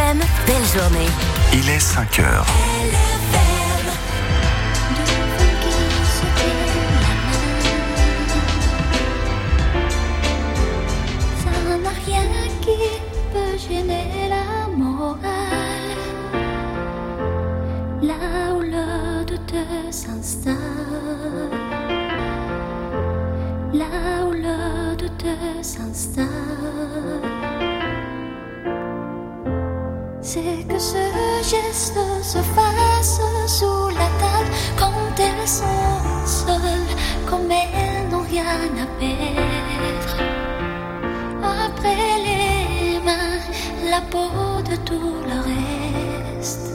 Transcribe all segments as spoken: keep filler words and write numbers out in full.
M, belle journée. Il est cinq heures. Ça n'a rien qui peut gêner la morale. Là où le doute s'installe, là où le doute s'installe, c'est que ce geste se fasse sous la table quand elles sont seules, comme elles n'ont rien à perdre. Après les mains, la peau de tout le reste.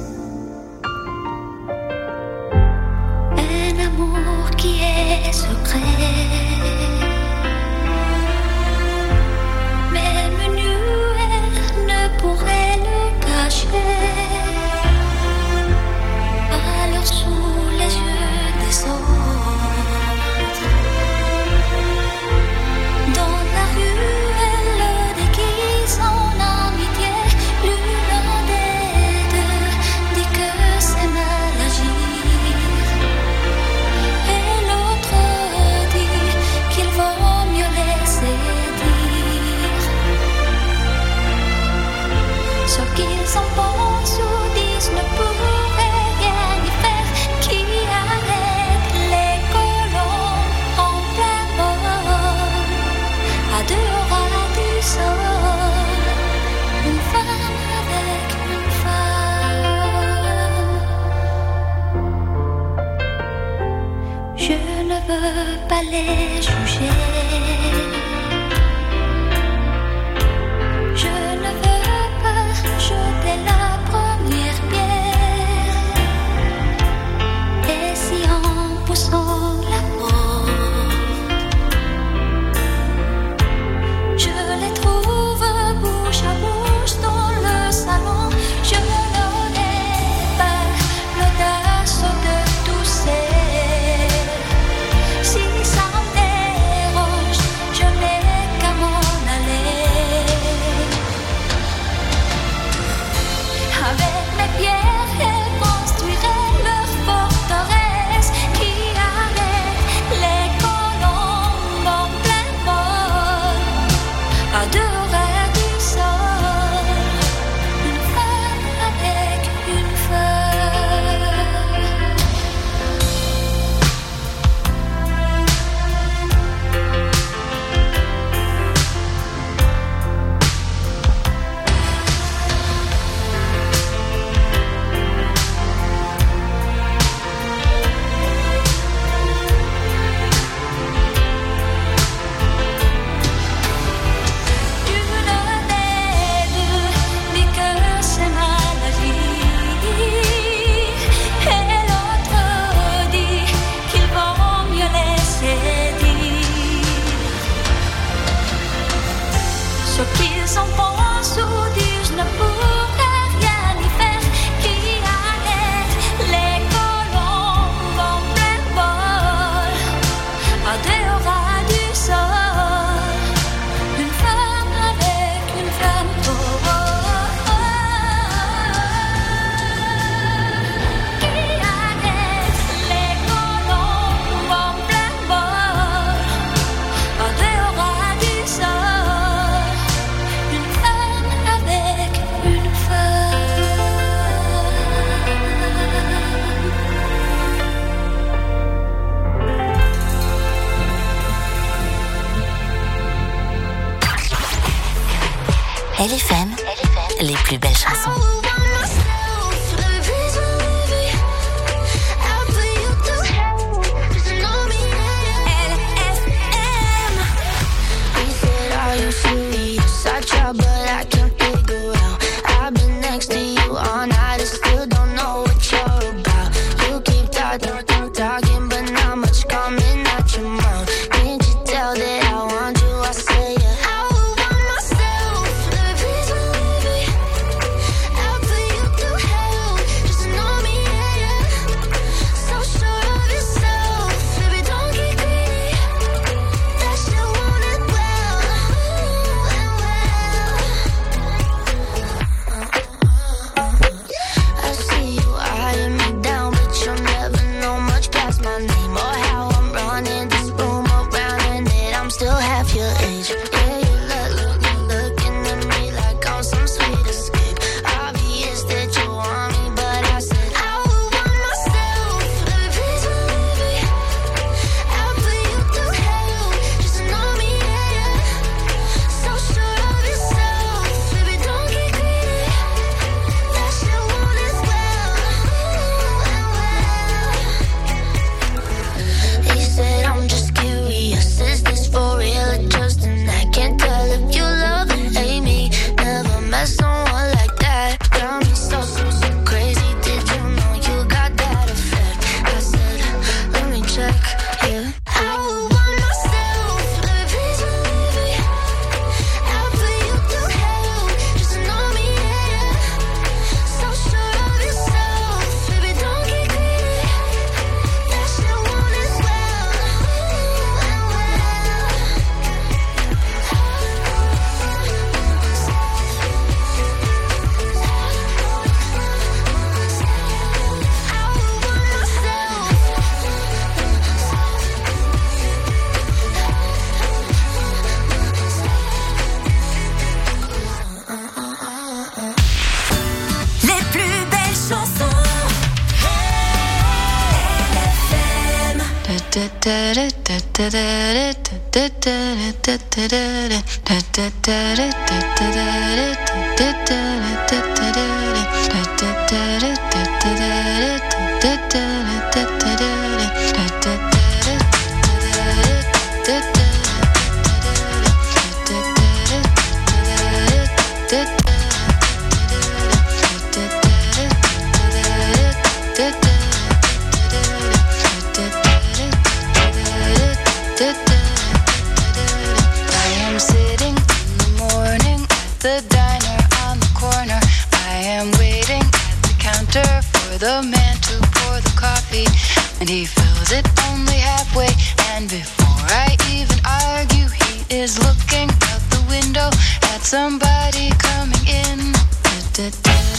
Un amour qui est secret, même nu ne pourrait le cacher. Alors sous les yeux des autres, dans la rue, elle le déguise en amitié. L'une des deux dit que c'est mal agir, et l'autre dit qu'il vaut mieux laisser dire ce qu'ils en pensent ou disent ne pourrait rien y faire. Qui arrête les colons en plein vol, à deux ras du sol, une femme avec une femme. Je ne veux pas les juger, je ne veux pas jeter la première pierre. Et si en poussant la porte, je les trouve bouche à bouche dans le salon, je n'aurai pas l'audace de tousser. Si ça me dérange, je n'ai qu'à m'en aller. Avec mes pierres, elles construiraient leur forteresse qui arrête les colombes en plein vol, à deux ras du sol, une femme avec une femme. Une des deux dit que c'est mal agir, et l'autre dit qu'il vaut mieux laisser dire ce qu'ils en pensent ou disent ne pourrait rien y faire. Qui arrête les colombes en plein vol, à deux ras du sol, une femme avec une femme. Oh, oh, oh. Qui arrête les colombes en plein vol, à deux ras du sol, une femme avec une femme. L F M, les plus belles chansons. Talking, but not much coming out your mouth. Can't you tell that I want you? I say it. I would want myself. The reason, baby, The man to pour the coffee, and he fills it only halfway. And before I even argue, he is looking out the window at somebody coming in. It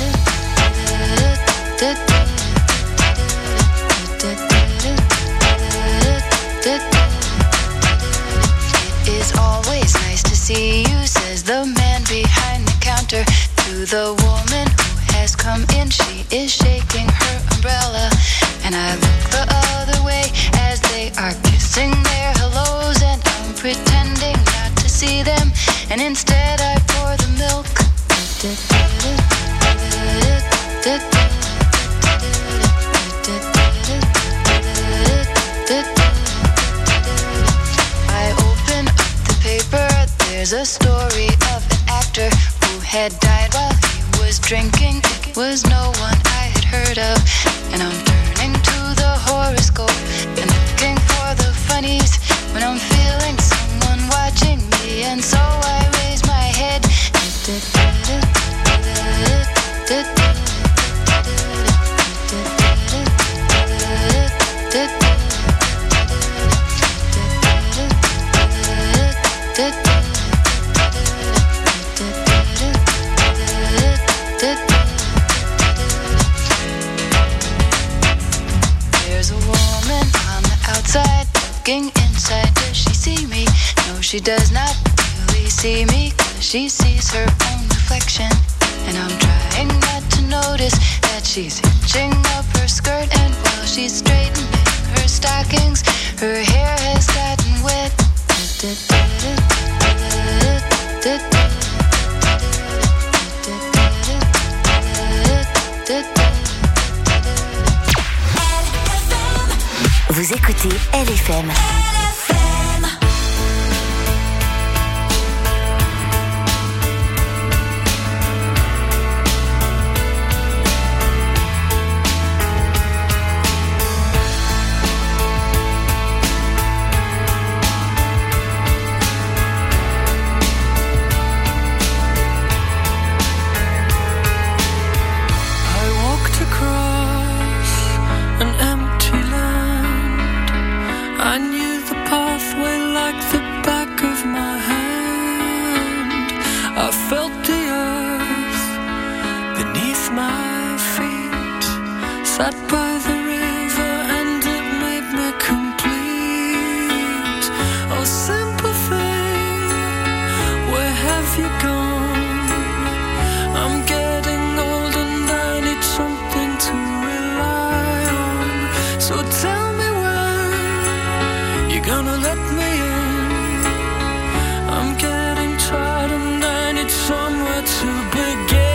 is always nice to see you, says the man behind the counter to the woman who has come in. She is shaking her umbrella, and I look the other way as they are kissing their hellos, and I'm pretending not to see them, and instead I pour the milk. I open up the paper. There's a story of an actor who had died while he was drinking. It was no one I had heard of, and I'm turning to the horoscope and looking for the funnies when I'm feeling someone watching me, and so I raise my head. There's a woman on the outside looking inside. Does she see me? No, she does not really see me, 'cause she sees her own reflection. And I'm trying not to notice that she's hitching up her skirt, and while she's straightening her stockings, her hair has gotten wet. Vous écoutez L F M. Sat by the river and it made me complete. Oh, simple thing, where have you gone? I'm getting old and I need something to rely on. So tell me when you're gonna let me in. I'm getting tired and I need somewhere to begin.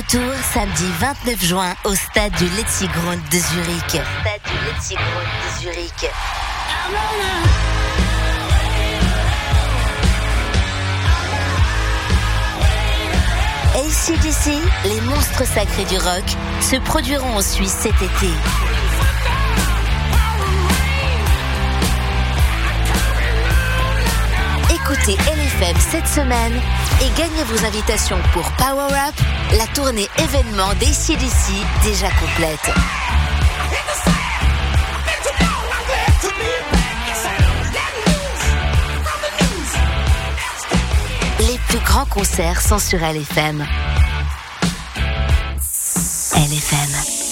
retour samedi vingt-neuf juin au stade du Letzigrund de Zurich. Stade du Letzigrund de Zurich. A C D C, les monstres sacrés du rock, se produiront en Suisse cet été. Écoutez L F M cette semaine et gagnez vos invitations pour Power Up, la tournée événement d'A C D C déjà complète. Les plus grands concerts sont sur L F M. L F M.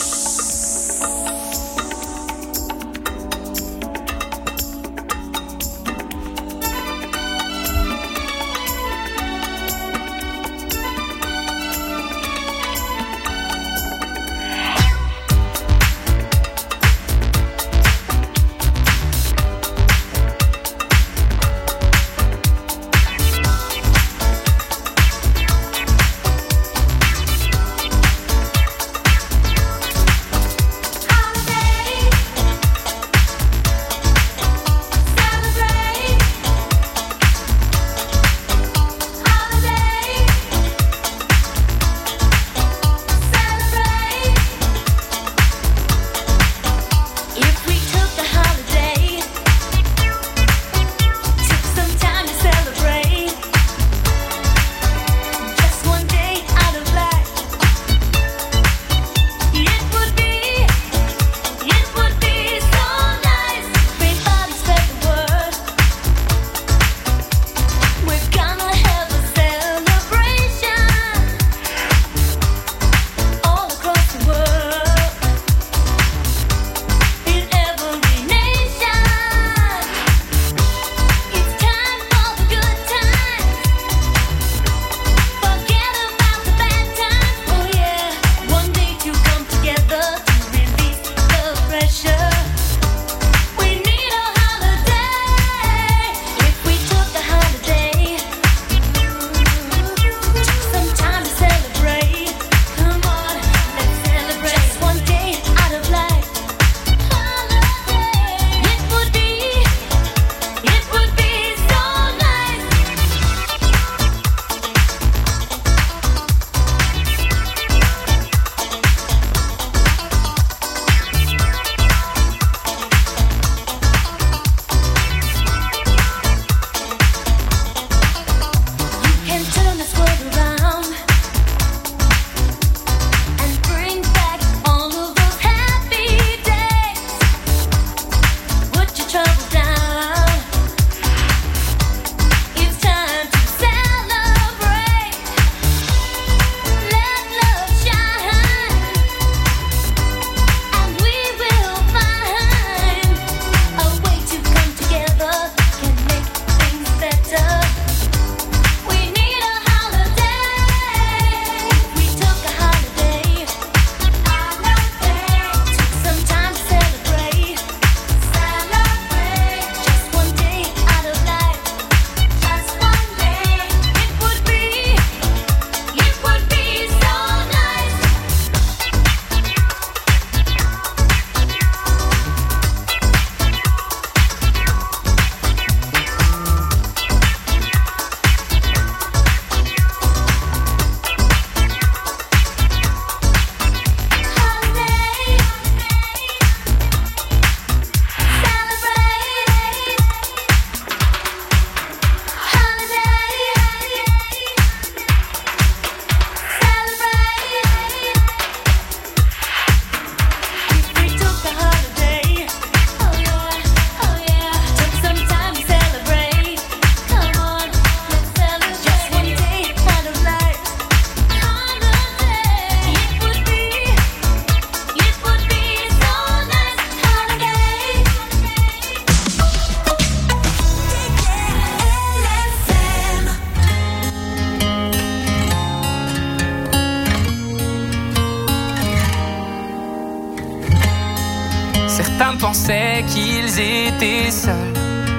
Certains pensaient qu'ils étaient seuls,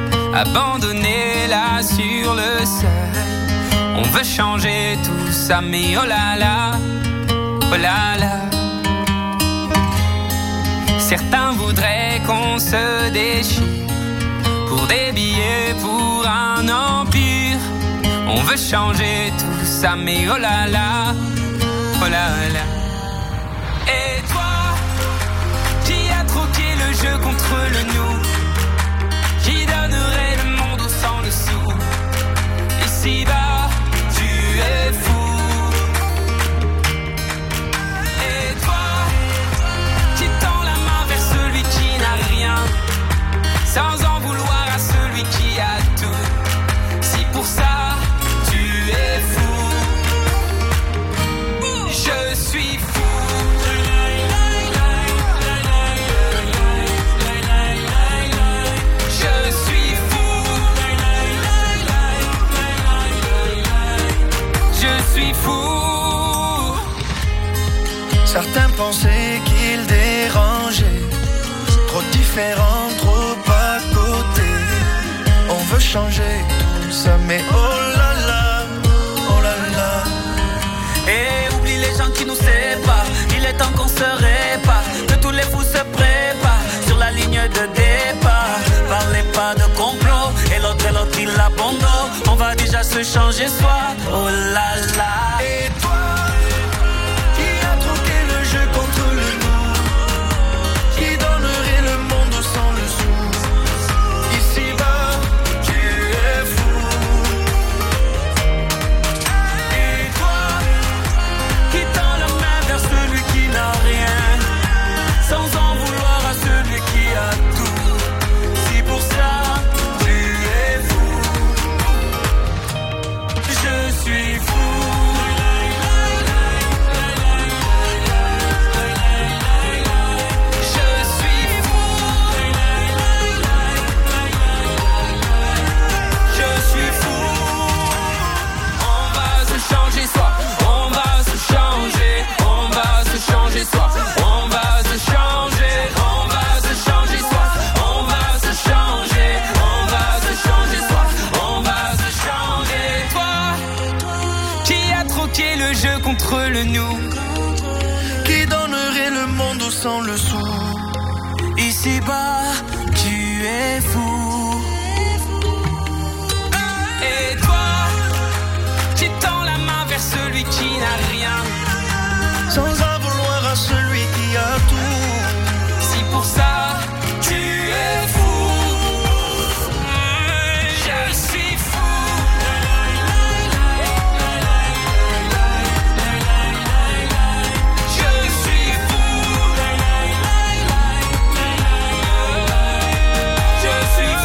abandonnés là sur le seuil. On veut changer tout ça, mais oh là là, oh là là. Certains voudraient qu'on se déchire pour des billets, pour un empire. On veut changer tout ça, mais oh là là, oh là là. Et toi, qui a troqué le jeu contre le nous, qui donnerait le monde au sang dessous. Ici-bas, tu es fou. Et toi, qui tend la main vers celui qui n'a rien, sans en vouloir à celui qui a tout. Si pour ça, tu es fou, je suis fou. Certains pensaient qu'ils dérangeaient, trop différents, trop à côté. On veut changer tout ça, mais oh là là, oh là là. Et oublie les gens qui nous séparent, il est temps qu'on se répare, que tous les fous se préparent sur la ligne de départ. Parlez pas de complot, et l'autre et l'autre il abandonne. On va déjà se changer soi, oh là là. Et toi, contre le nous, qui donnerait le monde sans le sou. Ici-bas, tu es fou. Et toi, qui tend la main vers celui qui n'a rien, sans en vouloir à celui qui a tout. Si pour ça, tu es fou, je suis fou. Contre le nous, qui donnerait le monde sans le sou. Ici-bas, tu es fou. Et toi, qui tend la main vers celui qui n'a rien, sans en vouloir à celui qui a tout. Si pour ça, tu es fou, je suis fou. Je suis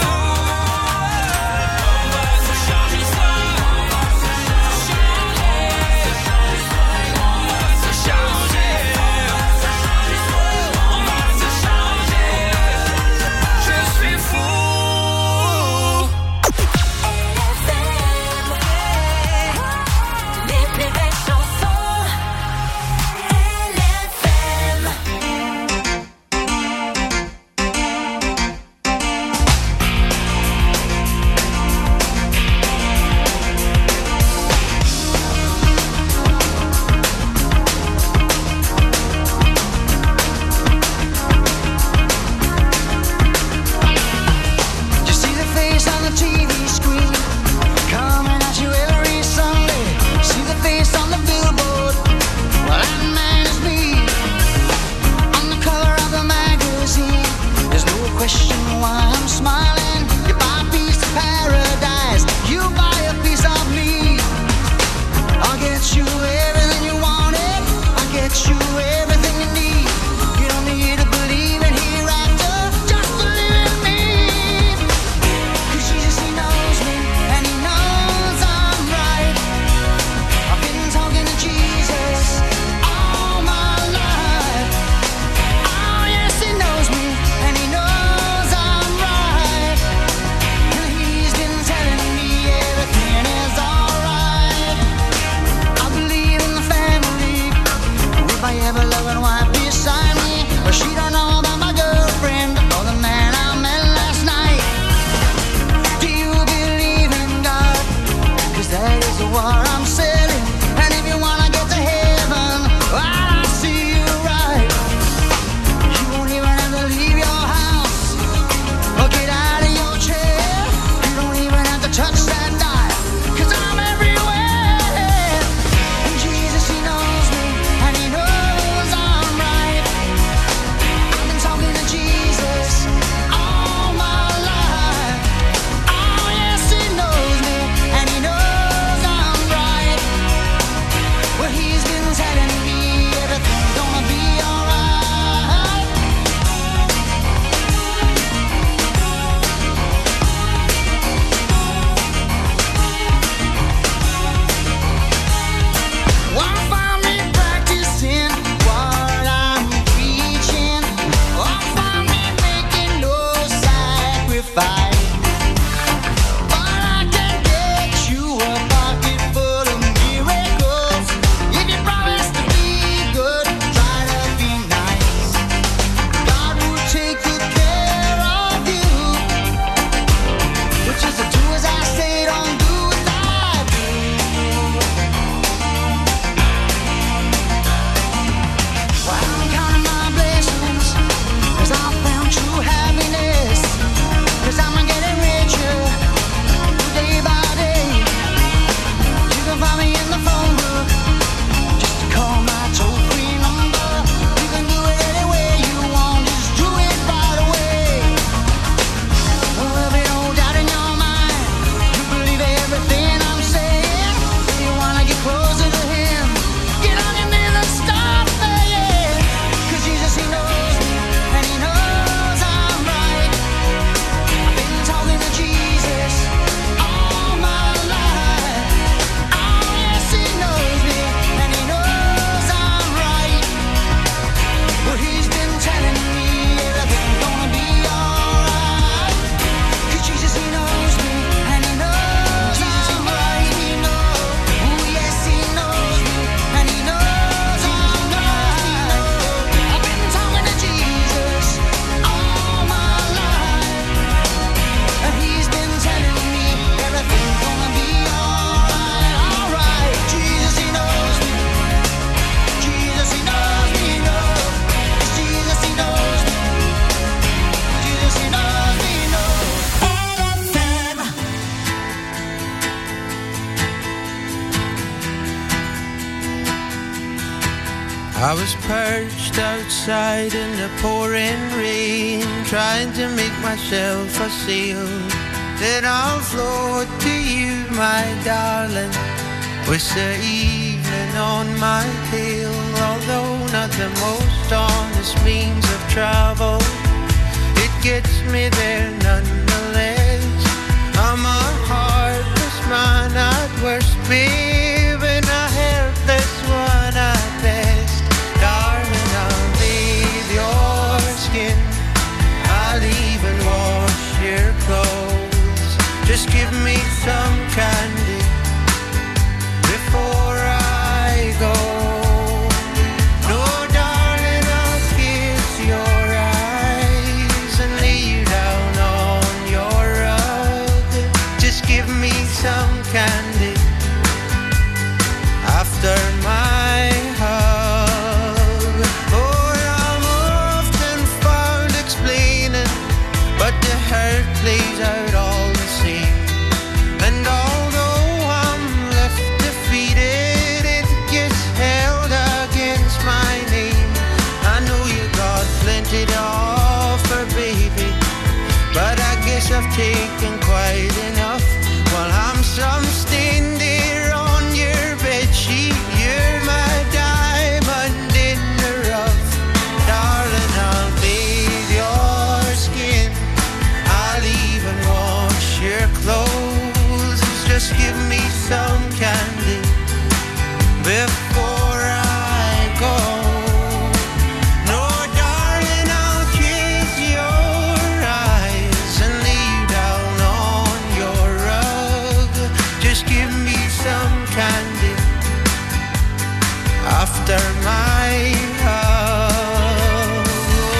I was perched outside in the pouring rain, trying to make myself a sail. Then I'll float to you, my darling, with the evening on my tail. Although not the most honest means of travel, it gets me there nonetheless. I'm a heartless man at worst, babe, and a helpless one at best. Darling, I'll bathe your skin, I'll even wash your clothes. Just give me some candy before I go. No, darling, I'll kiss your eyes and lay you down on your rug. Just give me some candy after my hug. Oh, I'm often found explaining, but the hurt plays out all the same. And although I'm left defeated, it gets held against my name. I know you got plenty to offer, baby, but I guess I've taken quite enough. While I'm some stain there on your bedsheet, you're my diamond in the rough. Darling, I'll bathe your skin, I'll even wash your clothes. Just give me some candy before I go. No, darling, I'll kiss your eyes and lay you down on your rug. Just give me some candy after my hug.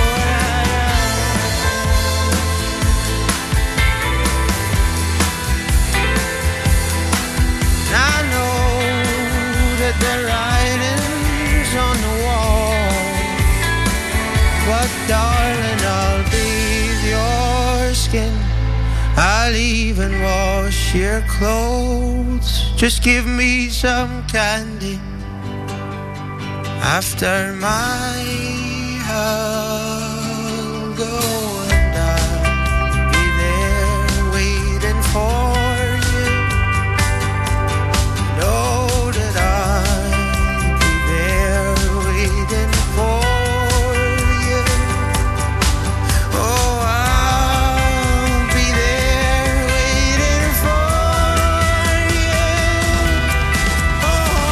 I know that the writing's on the wall, but darling, I'll bathe your skin, I'll even wash your clothes. Just give me some candy after my hug. Oh, and I'll be there waiting for you. Know that I'll be there waiting for you. Oh, I'll be there waiting for you. Oh,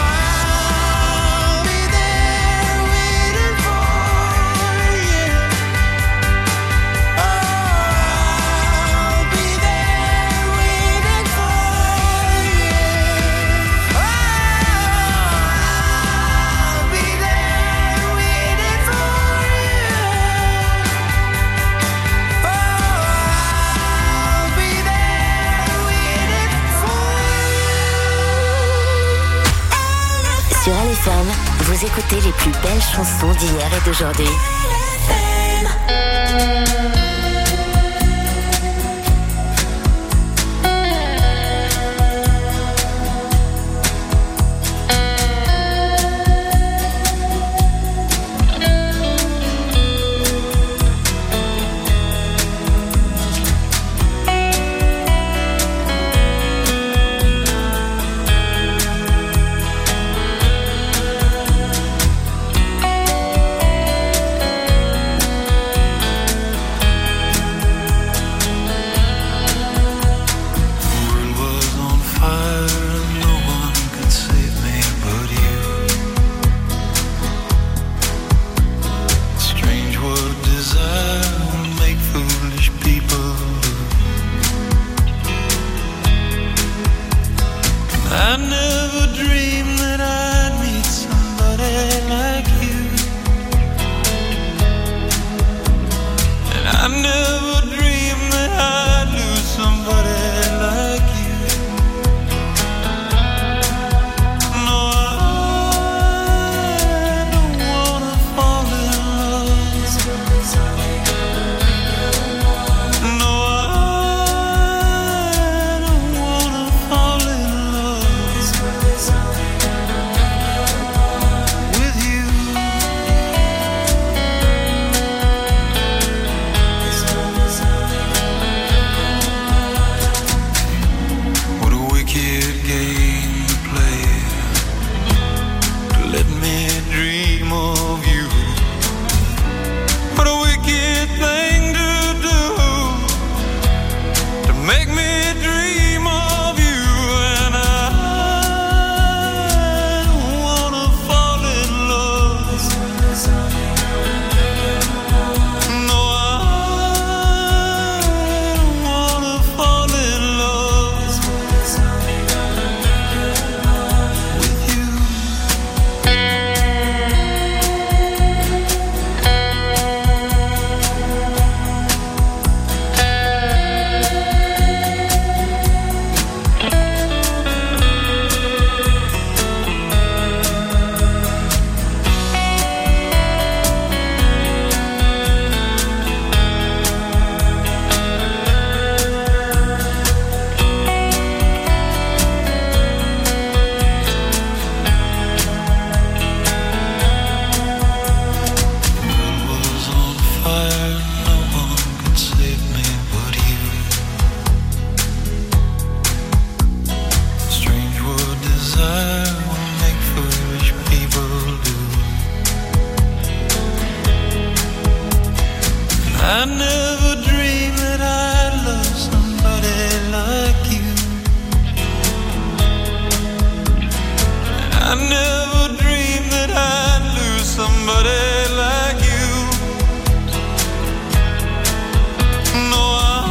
I'll be there waiting for you. Oh, I'll be there waiting for you. Oh, I'll be there waiting for you. Sur L F M, vous écoutez les plus belles chansons d'hier et d'aujourd'hui. I never dreamed that I'd love somebody like you. And I never dreamed that I'd lose somebody like you. No,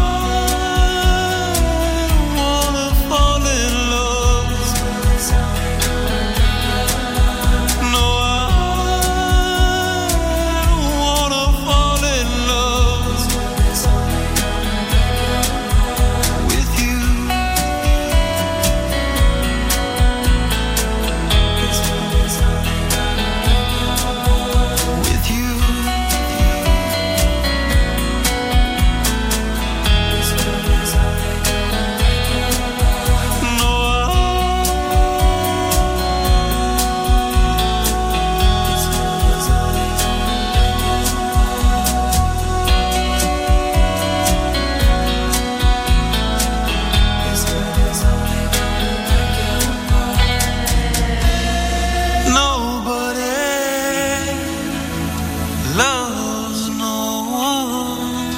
I don't wanna fall in love. No, I don't wanna fall in love with you. With you. Nobody loves no one.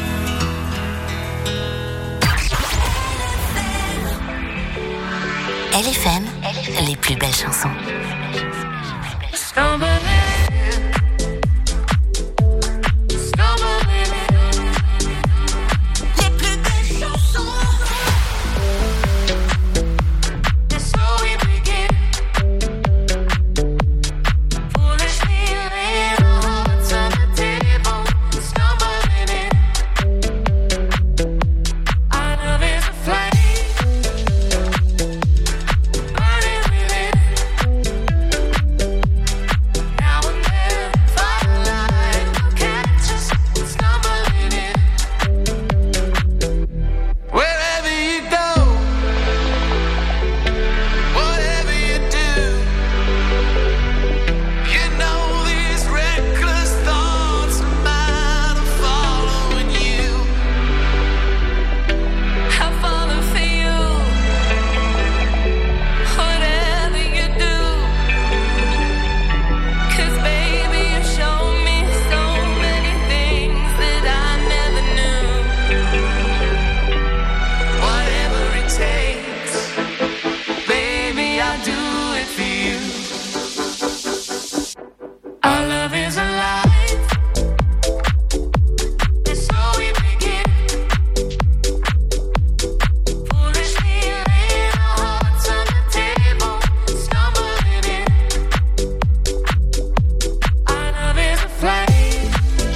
L F M, les plus belles chansons. Les plus belles chansons. Wherever you go, whatever you do, you know these reckless thoughts of mine are following you. I follow for you, whatever you do. 'Cause baby, you show me so many things that I never knew. Whatever it takes, baby, I'll do it for you. Our love is alive. And so we begin. Foolishly laying our hearts on the table, stumbling in. Our love is a flame,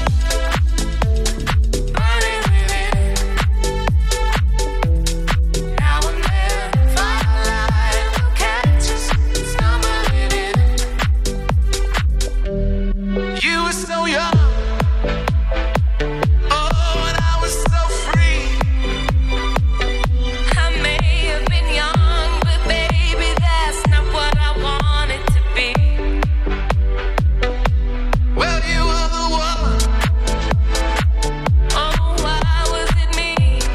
burning within. Now and then, firelight will catch us stumbling in. You were so young, oh, and I was so free. I may have been young, but baby, that's not what I wanted to be. Well, you were the one. Oh, why was it me?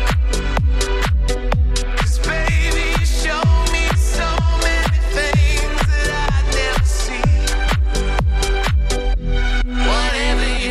'Cause baby, you showed me so many things that I'd never seen. Whatever you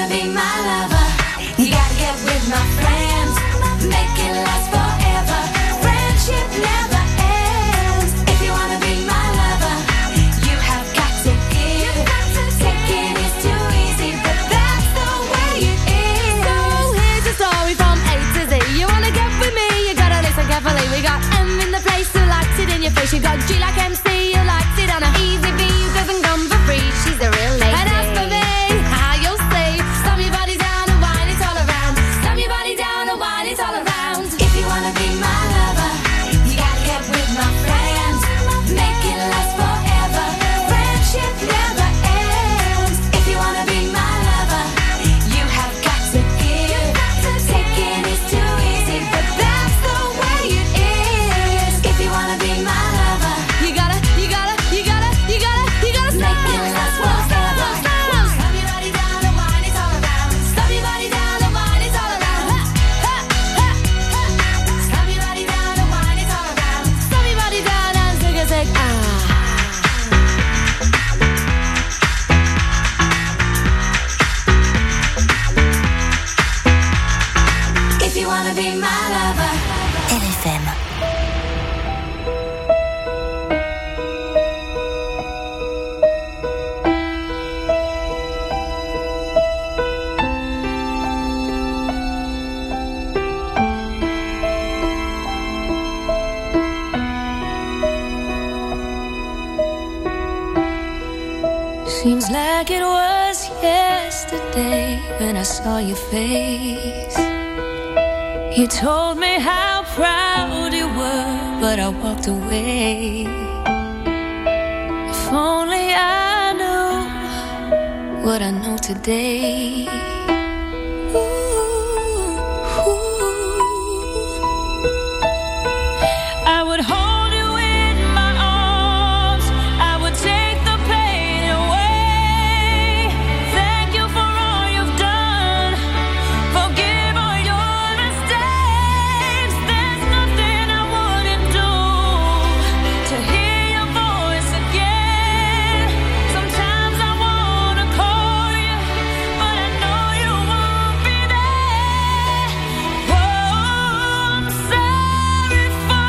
wanna be my lover, you gotta get with my friends, make it last forever. Friendship never ends. If you wanna be my lover, you have got to give. Taking is too easy, but that's the way it is. So here's a story from A to Z. You wanna get with me, you gotta listen carefully. We got M in the place who likes it in your face. You got G like M C, who likes it on a easy B, who doesn't come for free. She's a real lady. And as for me, how you'll see, slam your body down and wine it all around. Slam your body down and wine it all around. If you wanna be my lover, you gotta get with my friends, make it last forever. Friendship never ends. If you wanna be my lover, you have got to give. Taking is too easy, but that's the way it is. If you wanna be my lover, you gotta, you gotta, you gotta, you gotta, you gotta make it last forever. Slam your body down and wine it all around. Slam your body down and wine it all around. Ha, ha, ha, ha. Slam your body down and wine it all around. Slam your body down and take a sec. Ah. If you wanna be my lover, R F M. seems like it was yesterday when I saw your face. You told me how proud you were, but I walked away. If only I knew what I know today. Ooh, ooh. I would hold you in my arms, I would take the pain away. Thank you for all you've done, forgive all your mistakes. There's nothing I wouldn't do to hear your voice again. Sometimes I wanna call you, but I know you won't be there. Oh, I'm sorry for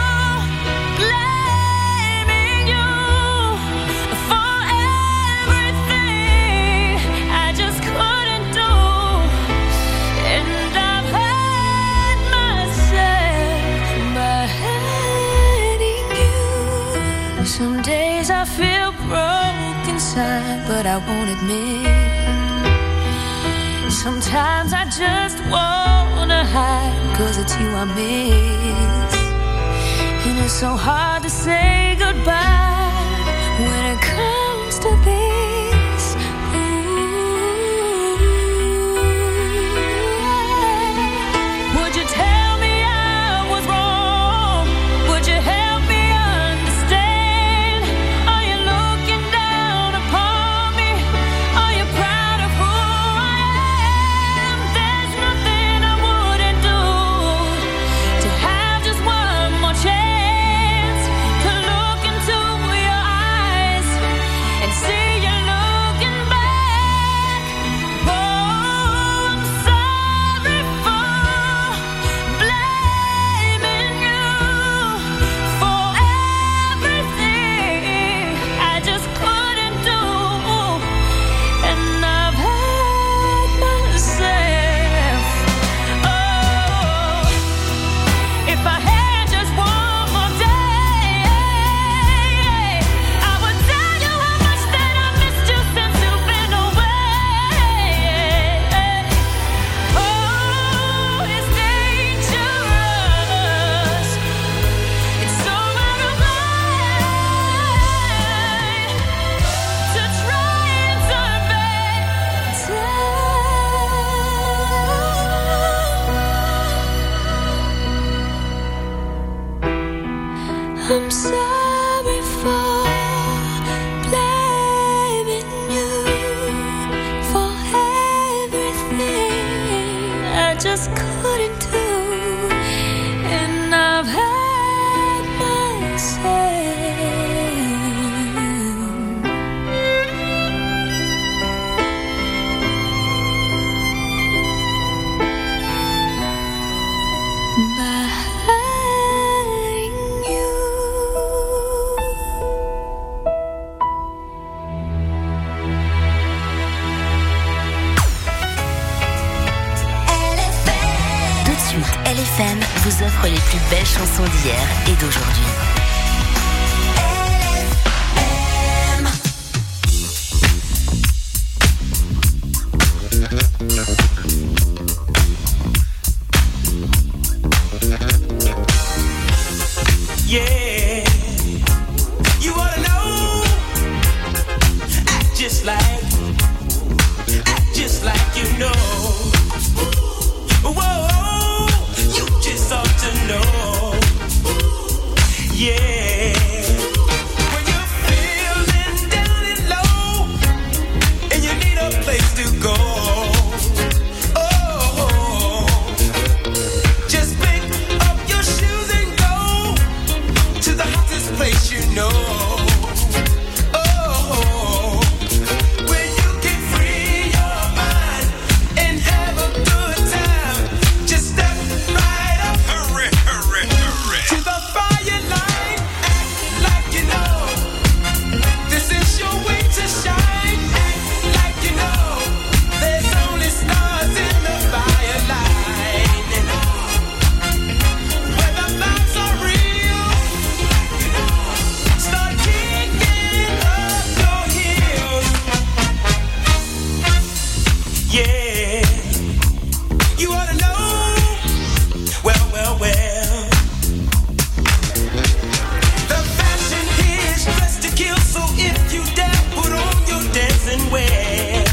blaming you for everything I just couldn't do, and I've hurt myself by hurting you. Some days I feel broke inside, but I won't admit. Sometimes I just wanna hide, 'cause it's you I miss. And it's so hard to say goodbye when it comes to this. Ooh. Would you tell me I was wrong? Would you help me understand? Are you looking down upon me? Are you proud of who I am? There's nothing I wouldn't do to have just one more chance to look into your eyes and see you looking back. Oh, I'm sorry for blaming you for everything I just couldn't do, and I've hurt myself. Oh, if I had just one more day, I would tell you how much that I missed you since you've been away. Oh, it's dangerous. It's so out of line to try and turn back time. I'm sorry for blaming you for everything I just couldn't do, and I've hurt myself. F M vous offre les plus belles chansons d'hier et d'aujourd'hui. Yeah, you ought to know. Act just like, act just like you know. Whoa, you just ought to know. Yeah, when you're feeling down and low, and you need a place to go. Place you know, oh, where you can free your mind and have a good time. Just step right up, hurry, hurry, hurry, to the fire line. Act like you know this is your way to shine. Act like you know there's only stars in the fire line. Where the vibes are real. Yeah, you ought to know. Well, well, well. The fashion here is dressed to kill, so if you dare, put on your dancing wear.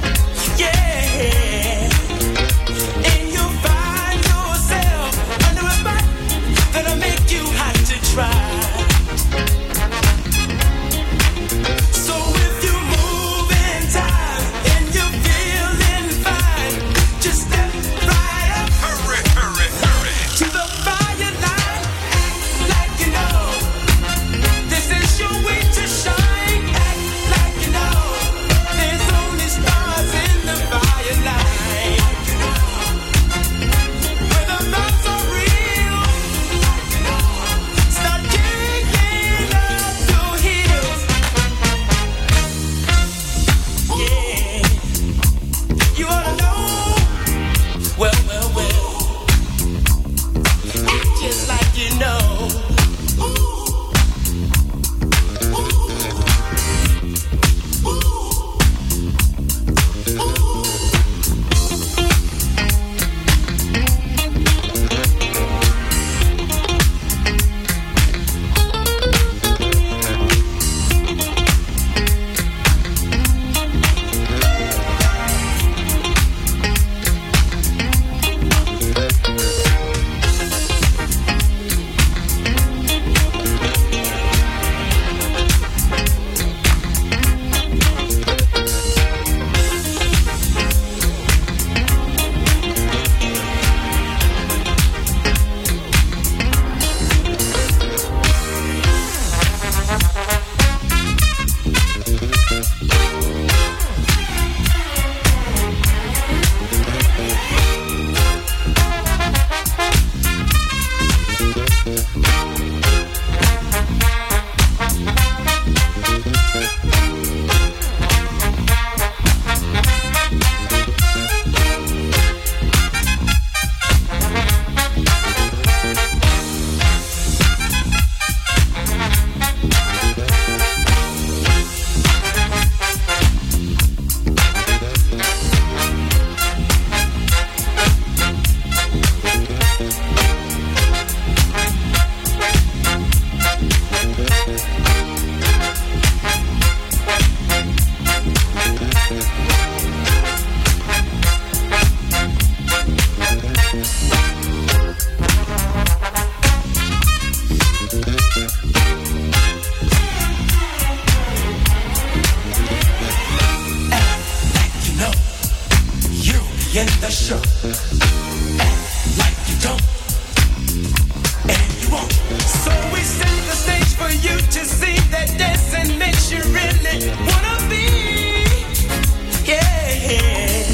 Yeah, and you'll find yourself under a back that'll make you hot to try. So if you move in time and you feel just step right up, hurry, hurry, hurry, to the fire line. Act like you know this is your way to shine. Act like you know there's only stars in the fire line. Where the vibes are real, start kicking up your heels. Yeah, you ought to know. Well, well, well, act just like you know. In the show, act like you don't, and you won't. So we set the stage for you to see that dancing makes you really wanna be. Yeah.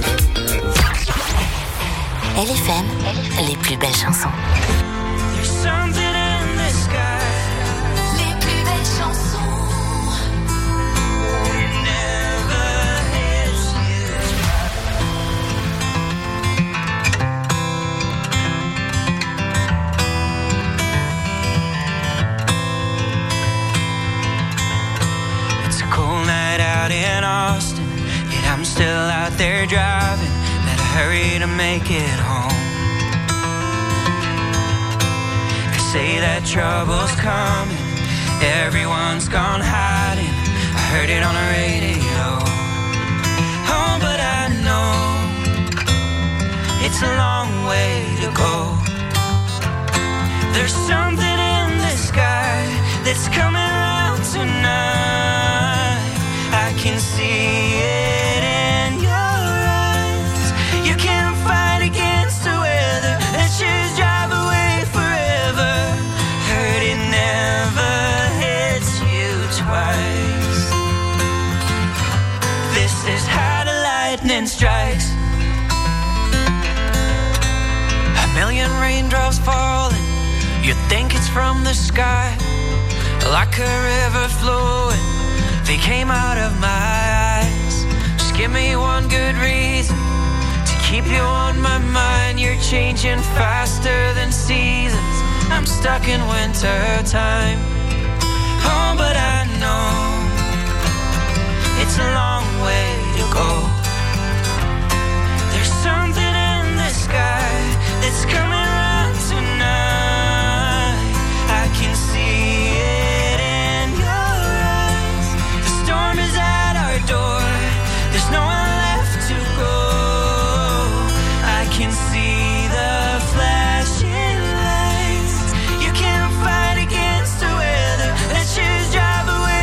L F M, les plus belles chansons. There's something in the sky. Les plus belles chansons. It never hits you. still out there driving, better hurry to make it home. They say that trouble's coming, everyone's gone hiding. I heard it on the radio. Oh, but I know it's a long way to go. There's something in the sky that's coming around tonight. I can see it in your eyes. You can't fight against the weather. Let's just drive away forever. Heard it never hits you twice. This is how the lightning strikes. A million raindrops falling, you think it's from the sky, like a river flowing. They came out of my eyes. Just give me one good reason to keep you on my mind. You're changing faster than seasons. I'm stuck in winter time. Oh, but I know it's a long way to go. There's something in the sky that's coming around tonight. I can see it in your eyes. The storm is at our door. There's no one left to go. I can see the flashing lights. You can't fight against the weather. Let's just drive away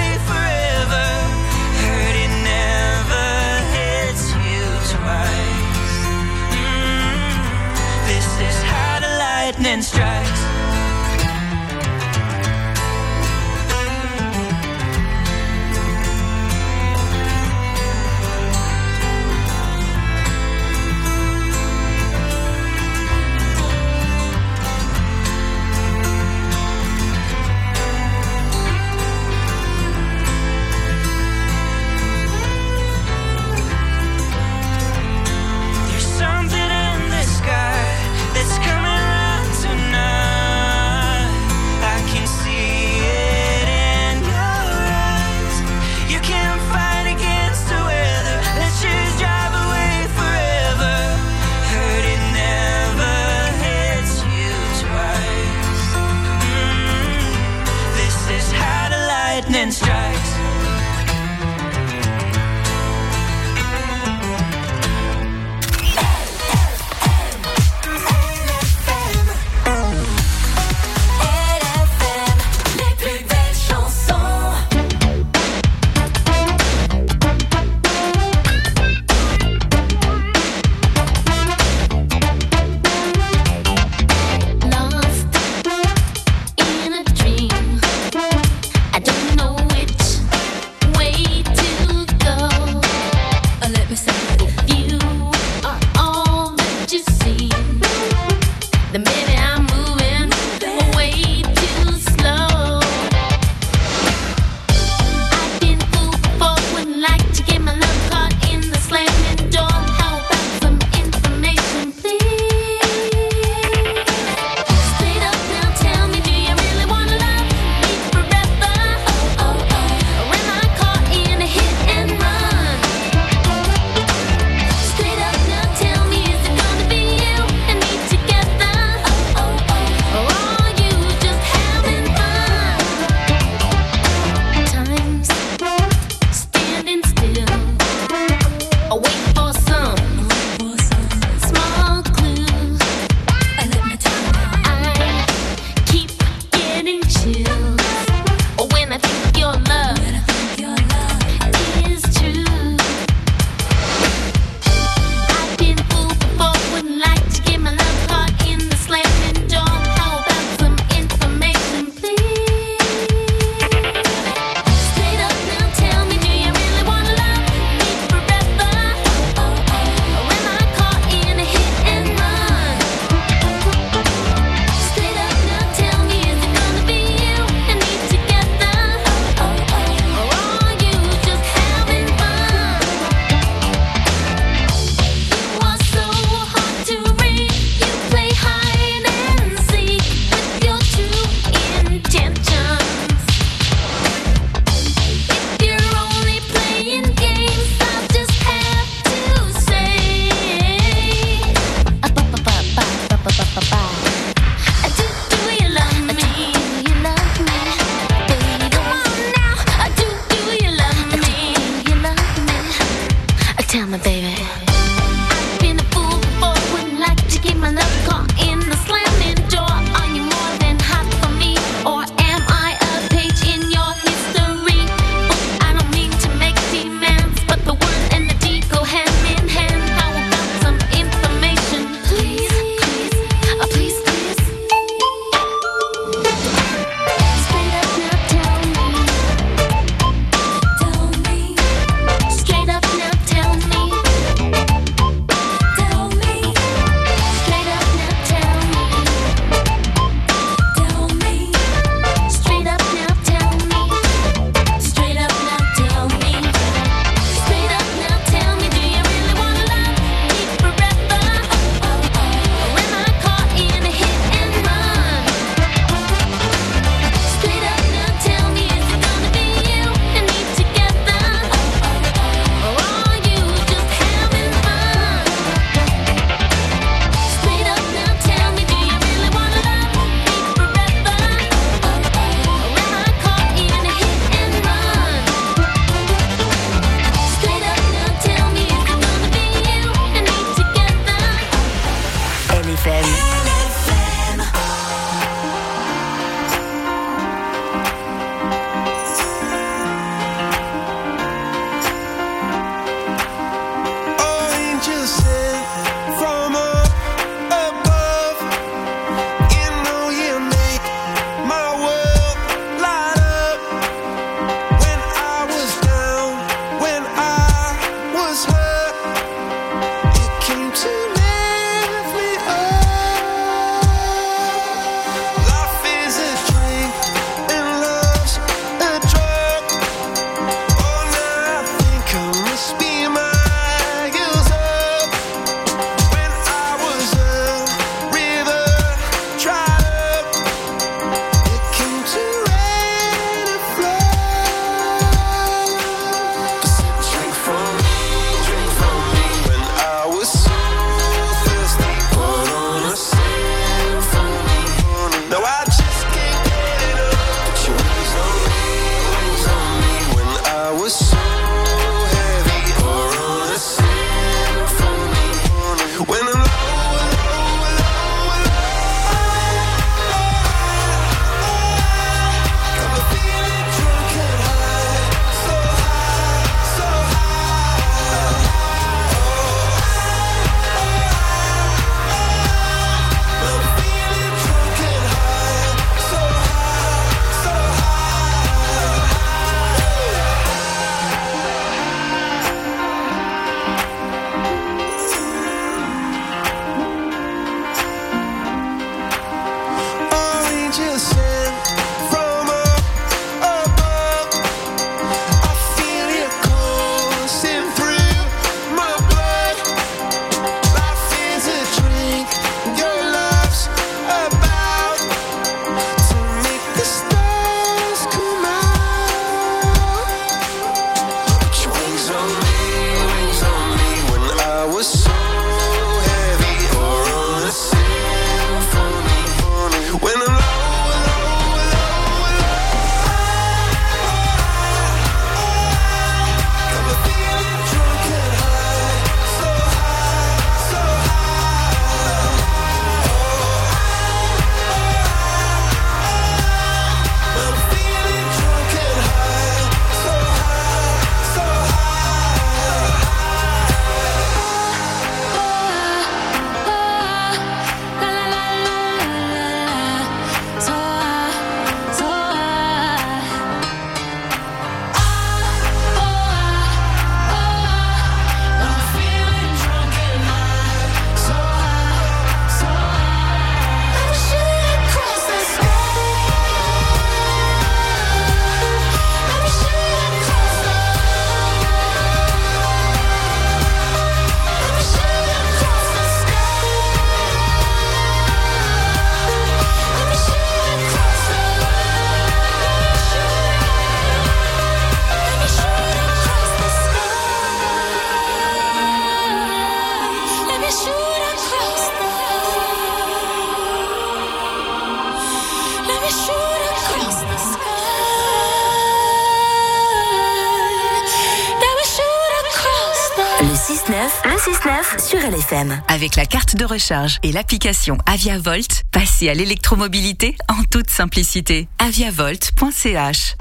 six neuf, le six neuf sur L F M. Avec la carte de recharge et l'application AviaVolt, passez à l'électromobilité en toute simplicité. aviavolt point c h.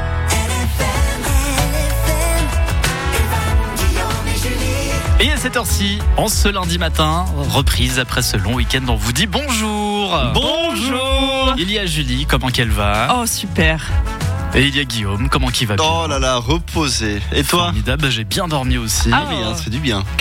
Et à cette heure-ci, en ce lundi matin, reprise après ce long week-end, on vous dit bonjour. Bonjour. Il y a Julie, comment qu'elle va? Oh super. Et il y a Guillaume, comment qu'il va bien? Oh là là, reposé. Et toi? Formidable, j'ai bien dormi aussi. Ah, oui, hein, ça fait du bien.